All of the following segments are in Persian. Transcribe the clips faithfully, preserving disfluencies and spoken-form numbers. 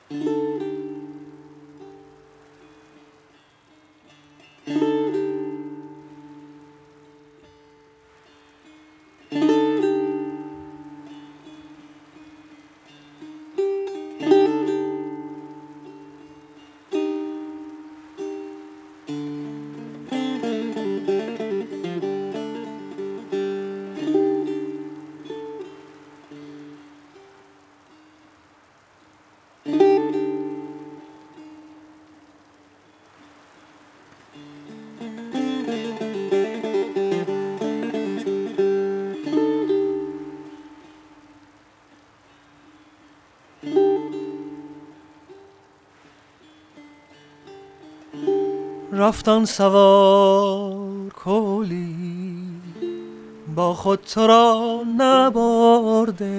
رفتن سوار کولی با خود تو را نبرده،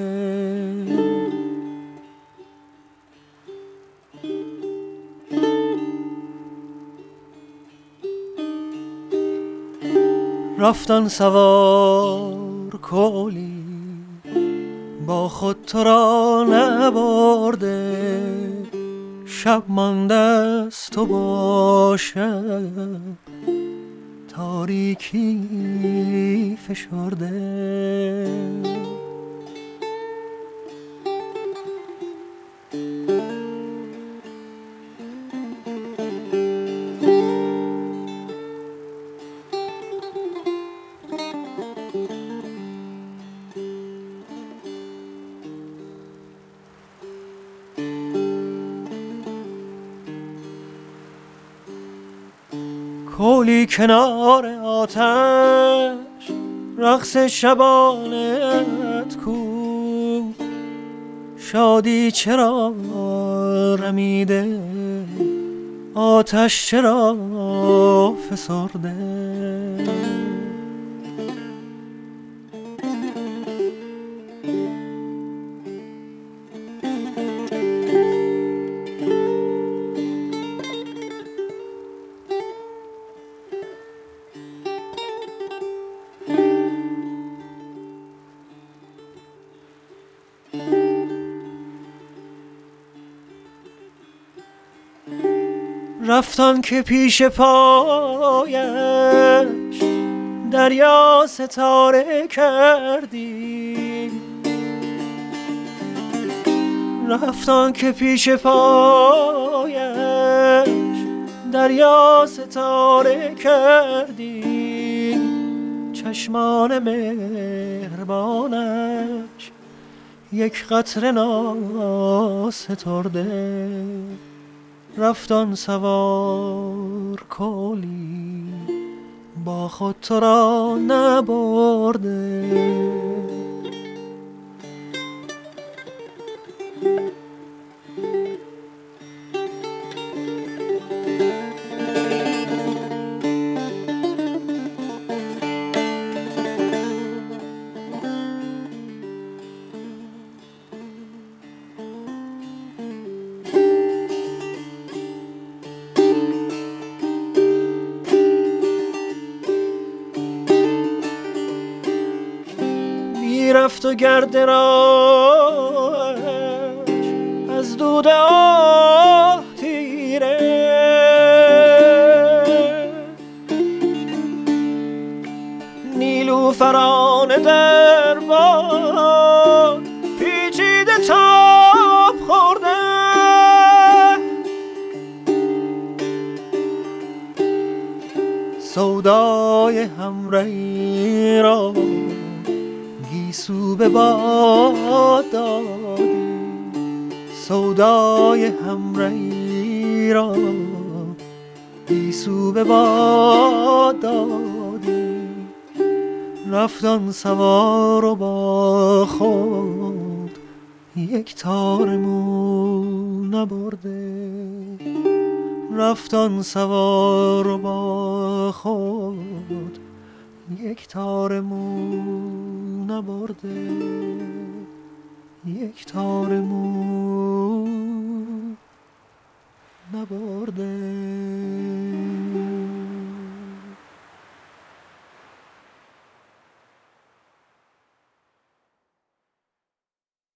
رفتن سوار کولی با خود تو را نبرده، شب مانده است و با شب تاریکی فشرده. کولی کنار آتش رقص شبانت کو، شادی چرا رمیده آتش چرا فسرده. رفتن که پیش پایش دریا ستاره کردی، رفتن که پیش پایش دریا ستاره کردی، چشمان مهربانش یک قطره ناسترده. رفتن سوار کولی با خود تو را نبرده، رفت و گرد راهش از دود آه تیره، نیلوفران در باد پیچیده تاب خورده، سودای همرهی را گیسو به باد دادی، سودای همرهی را گیسو به باد دادی. رفتن سوار و با خود یک تار مو نبرده، رفتن سوار و با خود یک تار مو نبرده، یک تار مو نبرده.